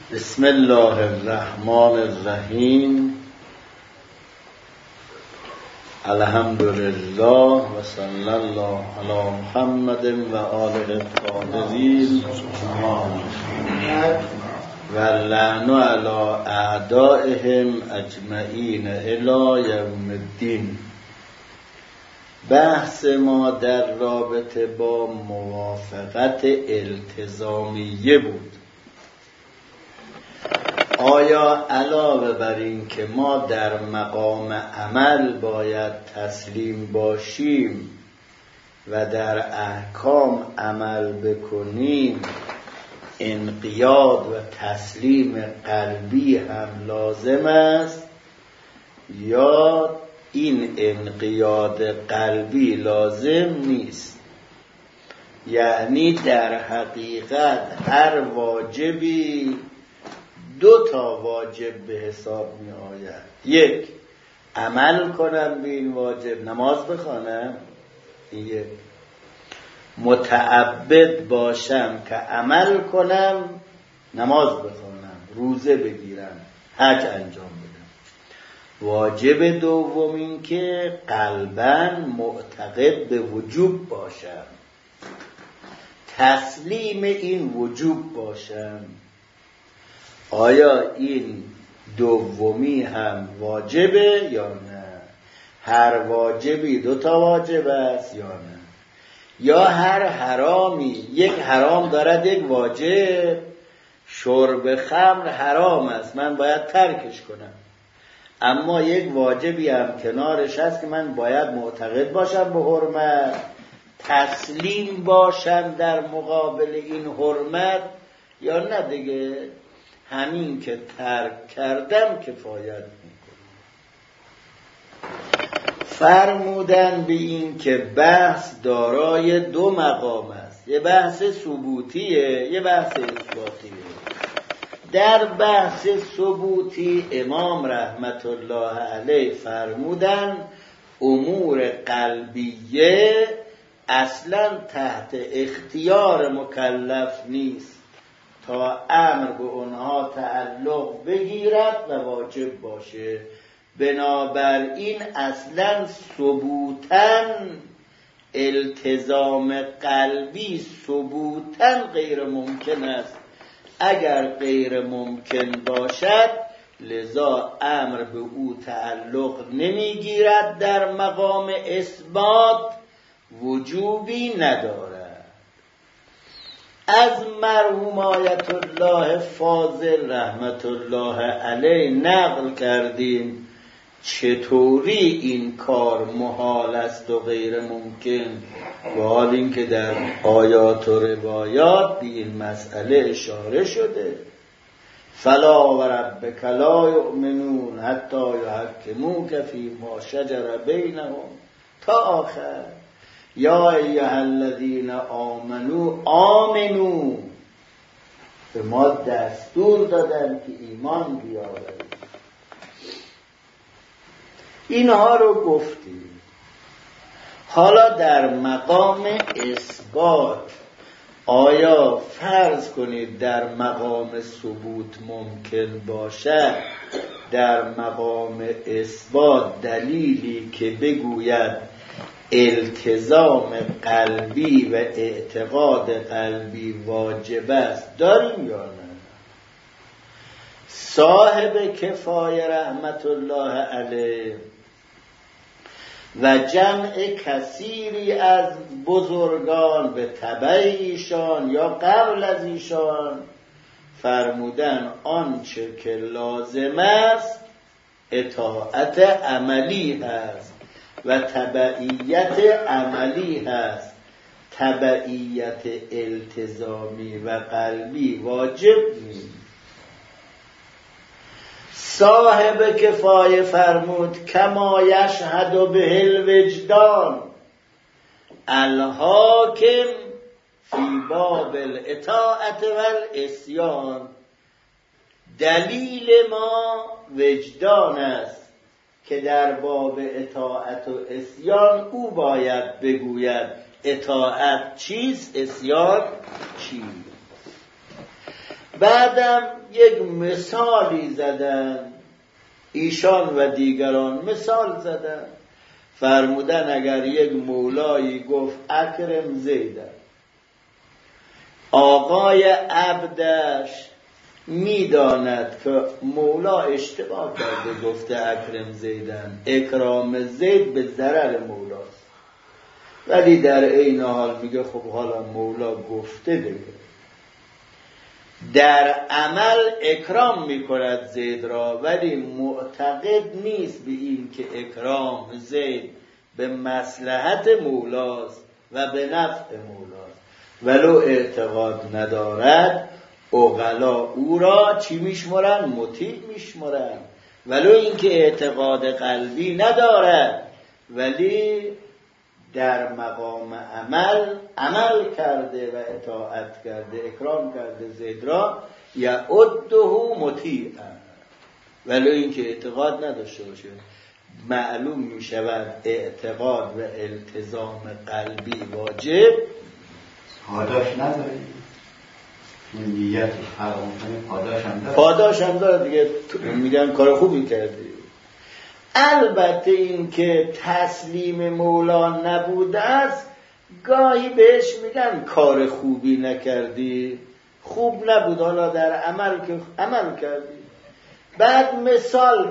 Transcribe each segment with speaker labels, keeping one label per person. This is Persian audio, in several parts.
Speaker 1: بسم الله الرحمن الرحیم. الحمد لله و صلی الله علی محمد و آله الطاهرین و لعن علی اعدائهم اجمعین الی یوم الدین. بحث ما در رابطه با موافقت التزامیه بود. آیا علاوه بر این که ما در مقام عمل باید تسلیم باشیم و در احکام عمل بکنیم، انقیاد و تسلیم قلبی هم لازم است یا این انقیاد قلبی لازم نیست؟ یعنی در حقیقت هر واجبی دو تا واجب به حساب می آید. یک، عمل کنم به این واجب، نماز بخوانم. یک، متعبد باشم که عمل کنم، نماز بخوانم، روزه بگیرم، حج انجام بدم. واجب دوم این که قلباً معتقد به وجوب باشم، تسلیم این وجوب باشم. آیا این دومی هم واجبه یا نه؟ هر واجبی دو تا واجب است یا نه؟ یا هر حرامی یک حرام دارد یک واجب؟ شرب خمر حرام است، من باید ترکش کنم، اما یک واجبی هم کنارش هست که من باید معتقد باشم به حرمت، تسلیم باشم در مقابل این حرمت، یا نه دیگه همین که ترک کردم کفایت میکنه. فرمودن به این که بحث دارای دو مقام است، یه بحث ثبوتیه، یه بحث اثباتیه. در بحث ثبوتی امام رحمت الله علیه فرمودن امور قلبیه اصلا تحت اختیار مکلف نیست تا امر به اونها تعلق بگیرد و واجب باشه. بنابراین اصلا ثبوتاً التزام قلبی ثبوتاً غیر ممکن است. اگر غیر ممکن باشد لذا امر به او تعلق نمیگیرد، در مقام اثبات وجوبی ندارد. از مرحوم آیت الله فاضل رحمت الله علیه نقل کردیم چطوری این کار محال است و غیر ممکن، و حال این که در آیات و روایات به این مسئله اشاره شده. فلا و ربک لا یؤمنون حتی یحکموک فیما شجر بینهم تا آخر. یا ایها الذین آمنو به ما دستور دادن که ایمان بیاورید. اینها رو گفتیم. حالا در مقام اثبات آیا فرض کنید در مقام ثبوت ممکن باشد در مقام اثبات دلیلی که بگوید التزام قلبی و اعتقاد قلبی واجب است داریم یا نه؟ صاحب کفایه رحمت الله علیه و جمع کثیری از بزرگان به تبع ایشان یا قبل از ایشان فرمودن آنچه که لازم است اطاعت عملی هست و تبعیت عملی هست، تبعیت التزامی و قلبی واجب نیست. صاحب کفایه فرمود کما یشهد به الوجدان الحاکم فی باب الاطاعت و العصیان. دلیل ما وجدان است که در باب اطاعت و عصیان او باید بگوید اطاعت چیست، عصیان چیست. بعدم یک مثالی زدن، ایشان و دیگران مثال زدن، فرمودن اگر یک مولایی گفت اکرم زیدن، آقای عبدش میداند که مولا اشتباه کرده گفته اکرم زیدن، اکرام زید به ضرر مولاست، ولی در این حال میگه خب حالا مولا گفته دیگه، در عمل اکرام میکند زید را، ولی معتقد نیست به این که اکرام زید به مصلحت مولاست و به نفع مولاست، ولو اعتقاد ندارد عقلا او را چی میشمرن؟ مطیع میشمرن، ولو اینکه اعتقاد قلبی ندارد ولی در مقام عمل کرده و اطاعت کرده، اکرام کرده زید را، یعده مطیعا، ولو اینکه اعتقاد نداشته باشه. معلوم می شود اعتقاد و التزام قلبی واجب
Speaker 2: پاداش نداره، نیت حرام
Speaker 1: پاداش هم داره دیگه، میگن کار خوبی کردی. البته این که تسلیم مولا نبوده است، گاهی بهش میگن کار خوبی نکردی، خوب نبود، حالا در عمل که عمل کردی. بعد مثال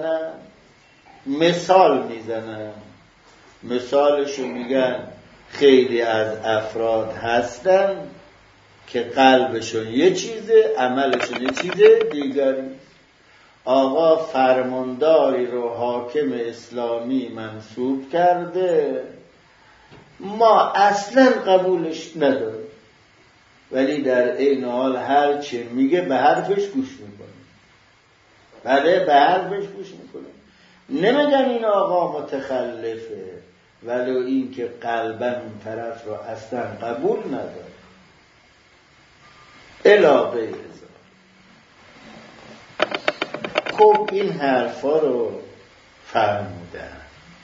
Speaker 1: میزنن، مثالشو میگن خیلی از افراد هستن که قلبشون یه چیزه، عملشون یه چیزه دیگری. آقا فرمانداری رو حاکم اسلامی منصوب کرده، ما اصلا قبولش نداریم، ولی در این حال هر چه میگه به حرفش گوش میکنیم. بله به حرفش گوش میکنیم. نمیگن این آقا متخلفه، ولو این که قلبا اون طرف رو اصلا قبول نداره. علاقه ازا. خب این حرفا رو فرمودن،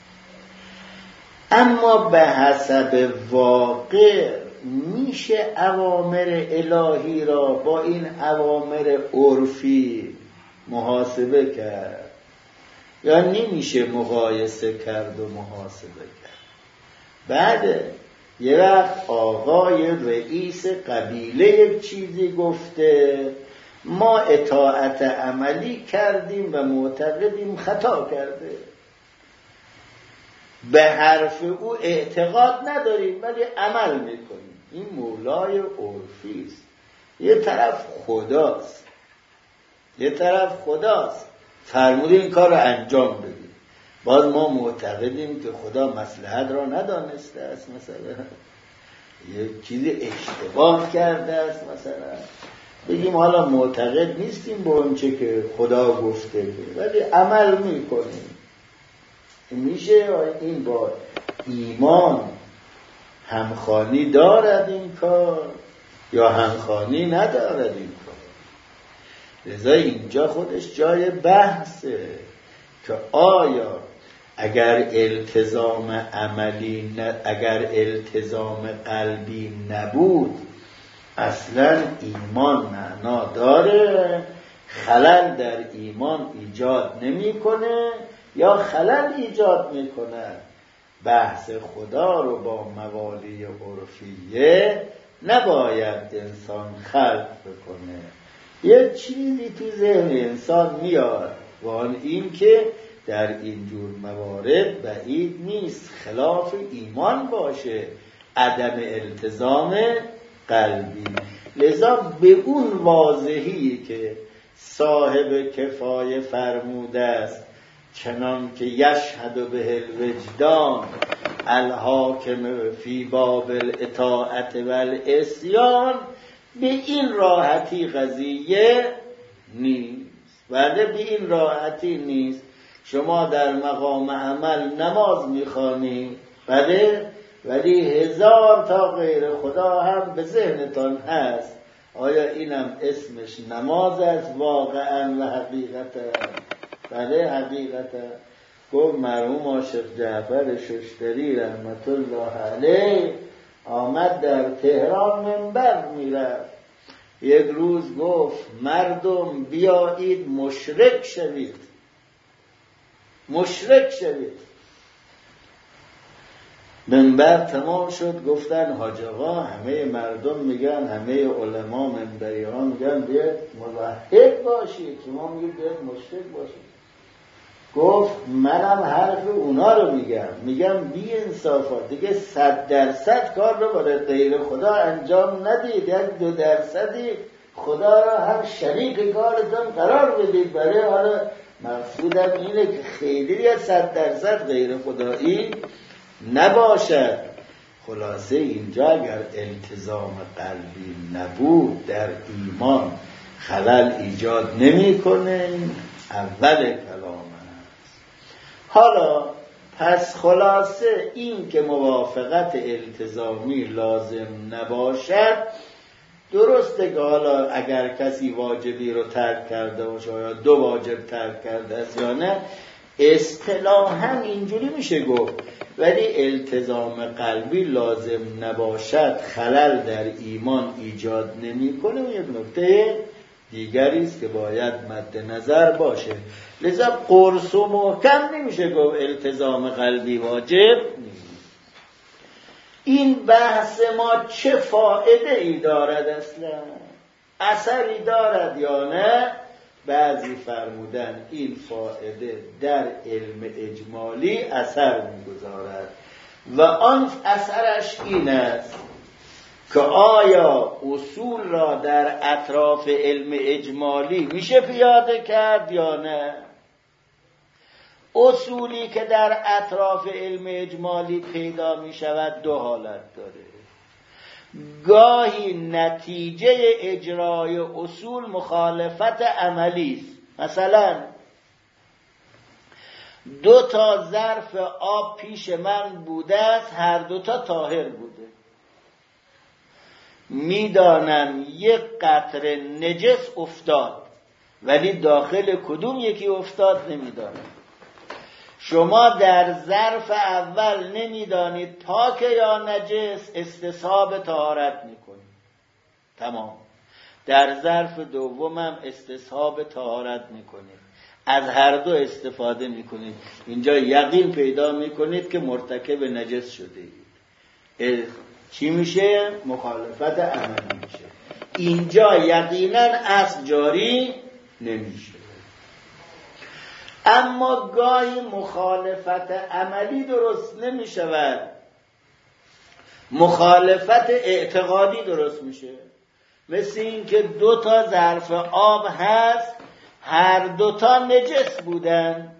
Speaker 1: اما به حسب واقع میشه اوامر الهی را با این اوامر عرفی محاسبه کرد یا نمیشه مقایسه کرد و محاسبه کرد؟ بعد یه وقت آقای رئیس قبیله یک چیزی گفته، ما اطاعت عملی کردیم و معتقدیم خطا کرده، به حرف او اعتقاد نداریم ولی عمل میکنیم. این مولای عرفی است، یه طرف خداست، فرموده این کار رو انجام بدیم، باز ما معتقدیم که خدا مصلحت را ندانسته است، مثلا یه چیزی اشتباه کرده است، مثلا بگیم حالا معتقد نیستیم به اون چه که خدا گفته ولی عمل میکنیم. میشه این با ایمان همخوانی دارد این کار یا همخوانی ندارد این کار؟ لذا اینجا خودش جای بحثه که آیا اگر التزام قلبی نبود اصلا ایمان معنا داره، خلل در ایمان ایجاد نمیکنه یا خلل ایجاد میکنه؟ بحث خدا رو با موالی عرفیه نباید انسان خلق بکنه. یه چیزی تو ذهن انسان میاد و آن این که در اینجور موارد بعید نیست خلاف ایمان باشه عدم التزام قلبی. لذا به اون واضحی که صاحب کفایه فرموده است، چنان که یشهد به الوجدان الحاکم فی باب الاطاعت و العصیان، به این راحتی قضیه نیست. ولی به این راحتی نیست. شما در مقام عمل نماز میخوانی ولی هزار تا غیر خدا هم به ذهنتان هست، آیا اینم اسمش نماز است واقعا و حقیقتا؟ بله حقیقتا. گفت مرحوم عاشق جعفر ششتری رحمت الله علیه آمد در تهران منبر میرفت، یک روز گفت مردم بیایید مشرک شوید، مشرک شوید. منبر تمام شد، گفتن حاج آقا همه مردم میگن، همه علما منبری ها میگن بیاید موحد باشید، شما میگید بیاید مشرک باشید. گفت منم حرف اونا رو میگم بی انصافا دیگه 100% کار رو برای غیر خدا انجام ندید، یک 2% خدا را هم شریک کارتون قرار بدید. برای حالا مقصودم اینه که خیلی 100% غیر خدایی نباشد. خلاصه اینجا اگر التزام قلبی نبود در ایمان خلل ایجاد نمی‌کنه، اول کلام است. حالا پس خلاصه این که موافقت التزامی لازم نباشد، درسته که حالا اگر کسی واجبی رو ترک کرده باشه یا 2 واجب ترک کرده است یا نه، اصطلاحاً اینجوری میشه گفت، ولی التزام قلبی لازم نباشد خلل در ایمان ایجاد نمی‌کنه. و یک نکته دیگری است که باید مد نظر باشه. لذا قرص و محکم نمیشه گفت التزام قلبی واجب نیست. این بحث ما چه فایده ای دارد، اصلا اثری دارد یا نه؟ بعضی فرمودن این فایده در علم اجمالی اثر می‌گذارد و آن اثرش این است که آیا اصول را در اطراف علم اجمالی میشه پیاده کرد یا نه؟ اصولی که در اطراف علم اجمالی پیدا می شود 2 حالت داره. گاهی نتیجه اجرای اصول مخالفت عملی است. مثلا 2 ظرف آب پیش من بوده است، هر 2 طاهر بوده. میدانم یک قطره نجس افتاد، ولی داخل کدوم یکی افتاد نمیدانم. شما در ظرف اول نمیدانید پاک یا نجس، استصحاب طهارت میکنید، تمام. در ظرف دومم استصحاب طهارت میکنید، از هر 2 استفاده میکنید. اینجا یقین پیدا میکنید که مرتکب نجس شده اید. چی میشه؟ مخالفت عملی میشه. اینجا یقینا اصل جاری نمیشه. اما گاهی مخالفت عملی درست نمیشود، مخالفت اعتقادی درست میشه. مثل این که 2 ظرف آب هست، هر 2 نجس بودن،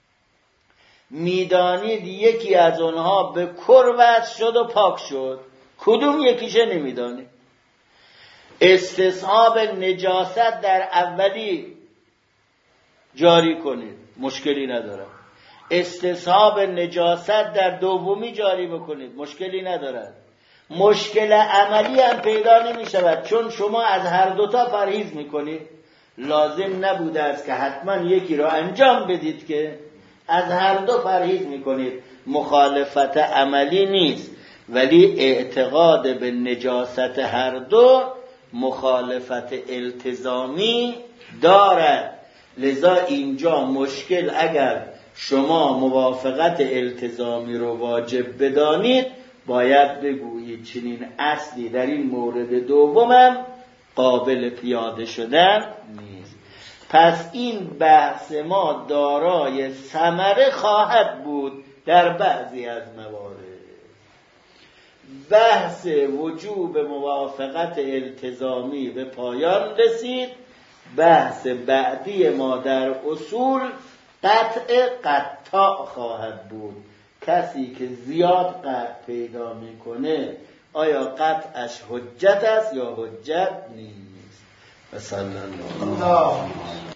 Speaker 1: میدانید یکی از اونها به کر وصل شد و پاک شد، کدوم یکیشه نمیدانید. استصحاب نجاست در اولی جاری کنید، مشکلی نداره. استصحاب نجاست در دومی جاری بکنید، مشکلی ندارد. مشکل عملی هم پیدا نمی شود، چون شما از هر 2 پرهیز میکنید. لازم نبوده است که حتما یکی را انجام بدید، که از هر 2 پرهیز میکنید. مخالفت عملی نیست، ولی اعتقاد به نجاست هر 2 مخالفت التزامی دارد. لذا اینجا مشکل، اگر شما موافقت التزامی رو واجب بدانید، باید بگویید چنین اصلی در این مورد دومم قابل پیاده شدن نیست. پس این بحث ما دارای ثمره خواهد بود در بعضی از موارد. بحث وجوب موافقت التزامی به پایان رسید. بحث بعدی ما در اصول قطع خواهد بود. کسی که زیاد قطع پیدا میکنه، آیا قطعش حجت است یا حجت نیست؟ و صلی الله